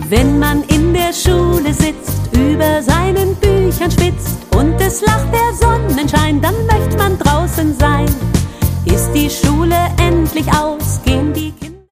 Wenn man in der Schule sitzt, über seinen Büchern schwitzt und es lacht der Sonnenschein, dann möchte man draußen sein. Ist die Schule endlich aus,